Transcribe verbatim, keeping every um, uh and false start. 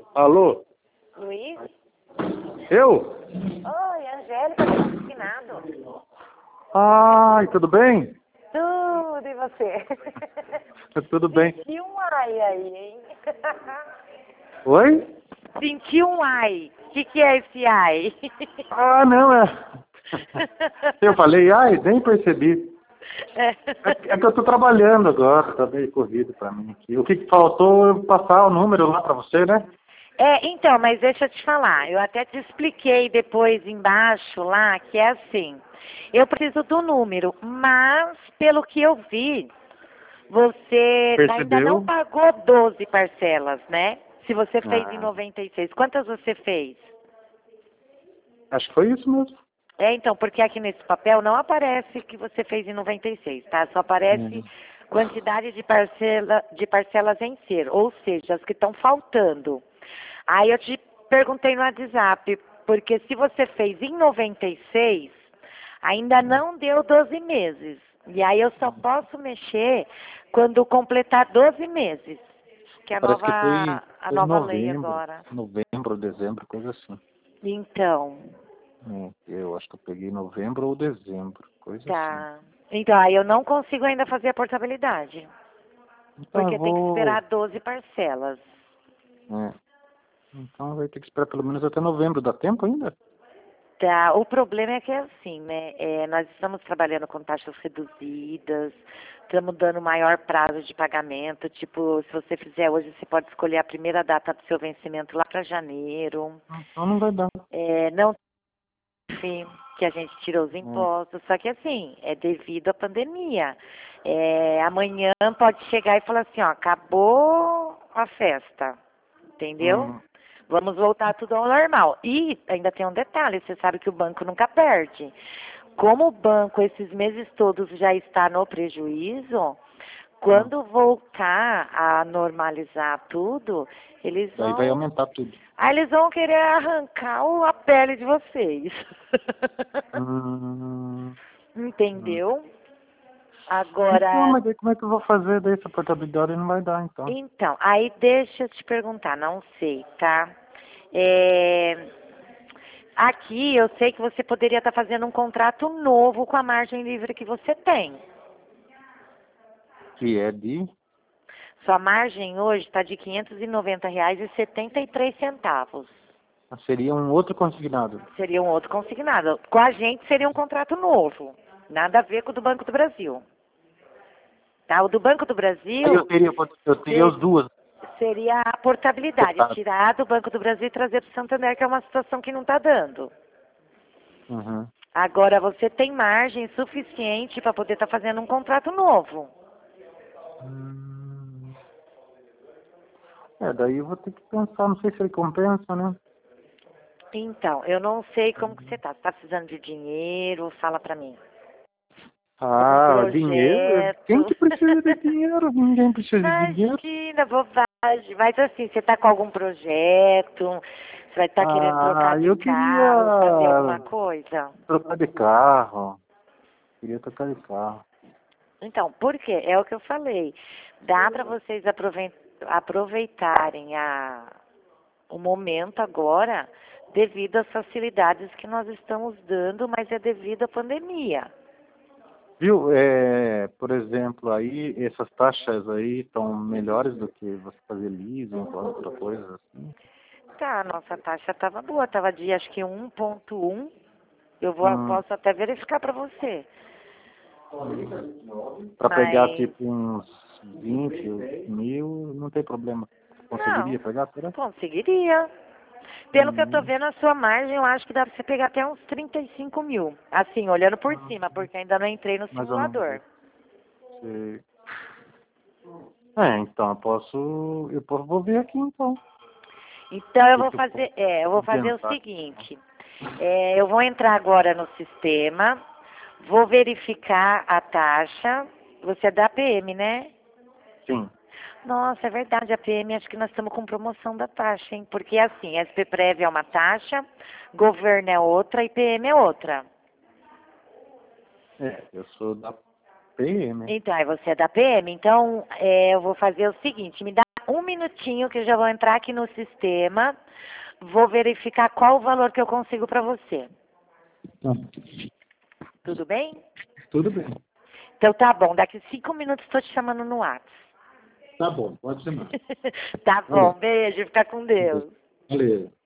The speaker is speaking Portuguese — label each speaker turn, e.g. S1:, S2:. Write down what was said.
S1: Alô?
S2: Luiz?
S1: Eu?
S2: Oi, Angélica do Consignado.
S1: Ai, tudo bem?
S2: Tudo, e você?
S1: Tudo bem.
S2: Senti um ai aí, hein?
S1: Oi?
S2: Senti um ai. O que, que é esse ai?
S1: Ah, não, é. Eu falei, ai, nem percebi.
S2: É.
S1: É que eu tô trabalhando agora, tá meio corrido pra mim aqui. O que, que faltou eu passar o número lá pra você, né?
S2: É, então, mas deixa eu te falar. Eu até te expliquei depois embaixo lá que é assim. Eu preciso do número, mas pelo que eu vi, você ainda não
S1: Percebeu?
S2: pagou doze parcelas, né? Se você fez em
S1: Ah,
S2: noventa e seis. Quantas você fez?
S1: acho que foi isso mesmo.
S2: É, então, porque aqui nesse papel não aparece que você fez em noventa e seis, tá? Só aparece quantidade de, parcela, de parcelas em ser, ou seja, as que estão faltando. Aí eu te perguntei no WhatsApp, porque se você fez em noventa e seis, ainda não deu doze meses. E aí eu só posso mexer quando completar doze meses, que é a
S1: Parece que foi,
S2: nova, a
S1: foi em
S2: nova lei
S1: novembro.
S2: agora.
S1: Novembro, dezembro, coisa assim.
S2: Então,
S1: É, eu acho que eu peguei novembro ou dezembro, coisa assim.
S2: tá. Então, aí eu não consigo ainda fazer a portabilidade,
S1: Então eu
S2: porque tem que esperar
S1: vou.
S2: doze parcelas.
S1: É, então vai ter que esperar pelo menos até novembro. Dá tempo ainda?
S2: Tá, o problema é que é assim, né? É, nós estamos trabalhando com taxas reduzidas, estamos dando maior prazo de pagamento. Tipo, se você fizer hoje, você pode escolher a primeira data do seu vencimento lá para janeiro.
S1: Então não vai dar.
S2: É, não tem que a gente tirou os
S1: É.
S2: impostos, só que assim, é devido à pandemia. É, amanhã pode chegar e falar assim, ó, acabou a festa, entendeu?
S1: Uhum.
S2: Vamos voltar tudo ao normal. E ainda tem um detalhe, você sabe que o banco nunca perde. Como o banco esses meses todos já está no prejuízo,
S1: Uhum.
S2: quando voltar a normalizar tudo, eles
S1: Daí vai
S2: vão,
S1: aumentar tudo.
S2: aí eles vão querer arrancar o- a pele de vocês.
S1: Hum, hum.
S2: Entendeu?
S1: Então,
S2: Agora,
S1: mas aí como é que eu vou fazer daí essa portabilidade não vai dar, então?
S2: então, aí deixa eu te perguntar, não sei, tá? É, aqui eu sei que você poderia estar fazendo um contrato novo com a margem livre que você tem.
S1: Que é de...
S2: Sua margem hoje está de quinhentos e noventa reais e setenta e três centavos.
S1: Seria um outro consignado.
S2: Seria um outro consignado. Com a gente seria um contrato novo. Nada a ver com o do Banco do Brasil. Tá? O do Banco do
S1: Aí eu
S2: Brasil
S1: teria, eu teria as duas.
S2: seria a portabilidade,
S1: Cortado.
S2: tirar do Banco do Brasil e trazer para o Santander, que é uma situação que não está dando.
S1: Uhum.
S2: Agora, você tem margem suficiente para poder estar fazendo um contrato novo.
S1: Hum. É, daí eu vou ter que pensar, não sei se ele compensa, né?
S2: Então, eu não sei como que você está. Você está precisando de dinheiro? Fala para mim. Algum
S1: Ah, dinheiro? Quem
S2: projeto?
S1: que precisa de dinheiro? Ninguém precisa de dinheiro.
S2: Imagina, bobagem. Mas assim, você está com algum projeto? Você vai estar querendo
S1: Ah,
S2: trocar de
S1: eu
S2: carro, fazer
S1: queria
S2: alguma coisa?
S1: trocar de carro. Queria trocar de carro.
S2: Então, por quê? É o que eu falei. Dá para vocês aprove- aproveitarem a, o momento agora devido às facilidades que nós estamos dando, mas é devido à pandemia.
S1: Viu, é, por exemplo, aí essas taxas aí estão melhores do que você fazer leasing ou outra coisa assim.
S2: Tá, a nossa taxa estava boa, estava de acho que um ponto um. Eu vou,
S1: Hum,
S2: posso até verificar para você.
S1: para pegar
S2: Mas,
S1: tipo uns vinte mil, não tem problema.
S2: não,
S1: Conseguiria pegar, será?
S2: conseguiria. Pelo que eu tô
S1: Hum,
S2: vendo, a sua margem, eu acho que dá pra você pegar até uns trinta e cinco mil. Assim, olhando por cima, porque ainda não entrei no
S1: mais ou menos
S2: simulador.
S1: isso. Sei. É, então eu posso, eu posso, vou ver aqui então. O
S2: Então, eu
S1: que
S2: vou
S1: que eu posso
S2: fazer, é, eu vou fazer o
S1: tentar.
S2: seguinte. É, eu vou entrar agora no sistema, vou verificar a taxa. Você é da P M, né?
S1: Sim.
S2: Nossa, é verdade, a P M acho que nós estamos com promoção da taxa, hein? Porque assim, S P Prev é uma taxa, governo é outra e P M é outra.
S1: É, eu sou da P M.
S2: Então, aí você é da P M, então é, eu vou fazer o seguinte, me dá um minutinho que eu já vou entrar aqui no sistema, vou verificar qual o valor que eu consigo para você.
S3: Tá.
S2: Tudo bem?
S3: Tudo bem.
S2: Então tá bom, daqui cinco minutos estou te chamando no WhatsApp.
S3: Tá bom, pode chamar.
S2: Tá bom, beijo, fica com Deus.
S3: Valeu.